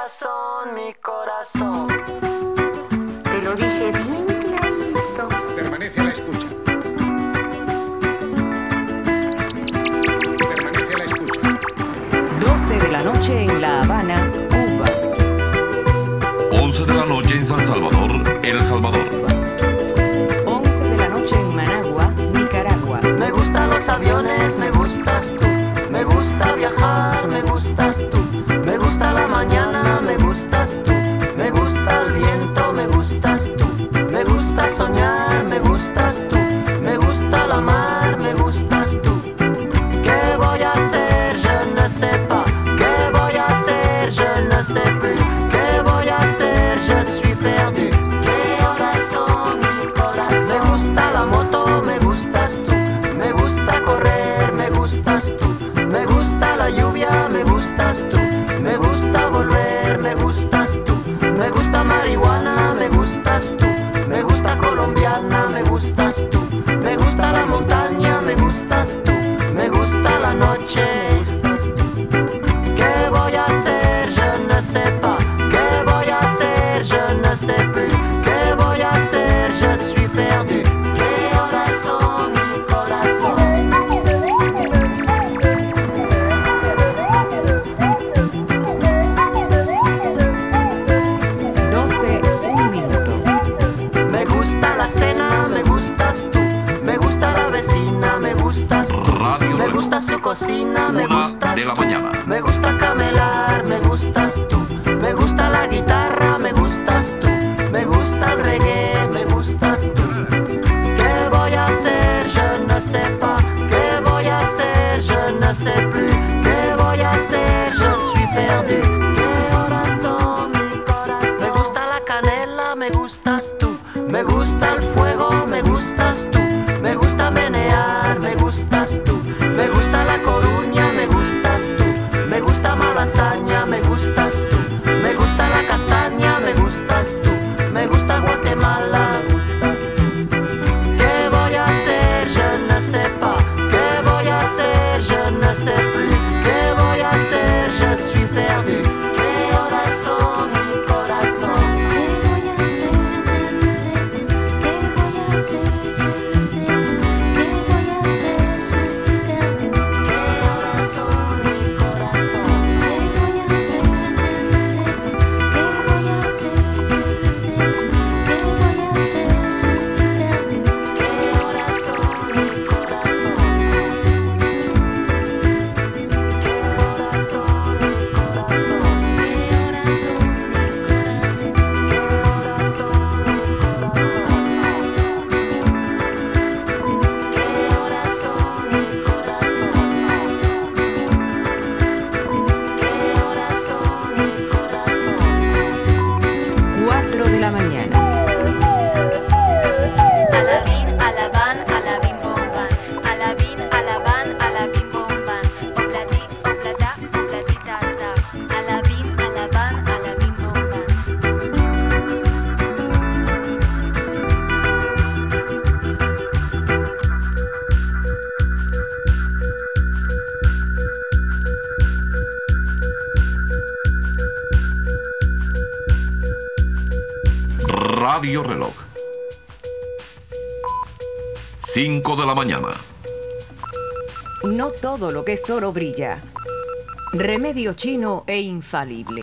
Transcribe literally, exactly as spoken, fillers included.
corazón, mi corazón. Te lo dije bien clarito. Permanece a la escucha. Permanece a la escucha. doce de la noche en La Habana, Cuba. once de la noche en San Salvador, El Salvador. once de la noche en Managua, Nicaragua. Me gustan los aviones, me gustas tú. Me gusta viajar, me gustas tú. Me gusta la mañana, me gustas tú. Me gusta el viento, me gustas tú. Me gusta soñar, me gustas tú. Me gusta la mar, me gustas tú. ¿Qué voy a hacer? Je ne sais pas. ¿Qué voy a hacer? Je ne sais plus. ¿Qué voy a hacer? Je suis perdu. ¿Qué horas son, mi corazón? Me gusta la moto, me gustas tú. Me gusta correr, me gustas tú. Me gusta la lluvia, me gustas tú. Me gusta volver, me gustas tú. Me gusta marihuana, me gustas tú. Me gusta colombiana, me gustas tú. Me gusta la montaña, me gustas tú. Me gusta la noche. ¿Qué voy a hacer? Je ne sais pas. ¿Qué voy a hacer? Je ne sais plus. ¿Qué voy a hacer? Je suis perdu. ¿Qué horas son, mi corazón? doce, un minuto. Me gusta la cena, me gustas tú. Me gusta la vecina, me gustas tú. Radio Me Reloj. gusta su cocina, me Una gustas de la tú. mañana. Me gusta camelar, me gustas tú. Me gusta la guitarra, me gustas tú. Me gusta el reggae, me gustas tú. ¿Qué voy a hacer? Je ne sais pas. ¿Qué voy a hacer? Je ne sais plus. ¿Qué voy a hacer? Je suis perdu. ¿Qué horas son, mi corazón? Me gusta la canela, me gustas tú. Me gusta el fuego, me gustas tú. Me gusta menear, me gustas tú. Me gusta la coruña, me gustas tú. Me gusta malasaña, me gustas tú. Me gusta la castaña, me gustas tú. Me gusta Guatemala, me gustas tú. ¿Qué voy a hacer? Je ne sais pas. ¿Qué voy a hacer? Je ne sais plus. ¿Qué voy a hacer? Je suis perdu. ¿Qué horas son, mi corazón? ¿Qué voy a hacer? Je ne sais pas. ¿Qué voy a hacer? Je ne sais pas. ¿Qué voy a hacer? Je suis perdu. ¿Qué horas son, mi corazón? ¿Qué voy a hacer? Je ne sais pas. ¿Qué voy a hacer? Je ne sais pas. ¿Qué voy a hacer? Je suis perdu. ¿Qué horas son, mi corazón? ¿Qué horas son, mi corazón? ¿Qué horas son, mi corazón? ¿Qué horas son, mi corazón? ¿Qué horas son, mi corazón? ¿Qué horas son, mi corazón? cuatro de la mañana. Alabín, alabán, alabín, bombán. Alabín, alabán, alabín, bombán. Oplatín, oplatá, oplatitata. Alabín, alabán, alabín, bombán. Radio Reloj. cinco de la mañana. No todo lo que es oro brilla. Remedio chino e infalible.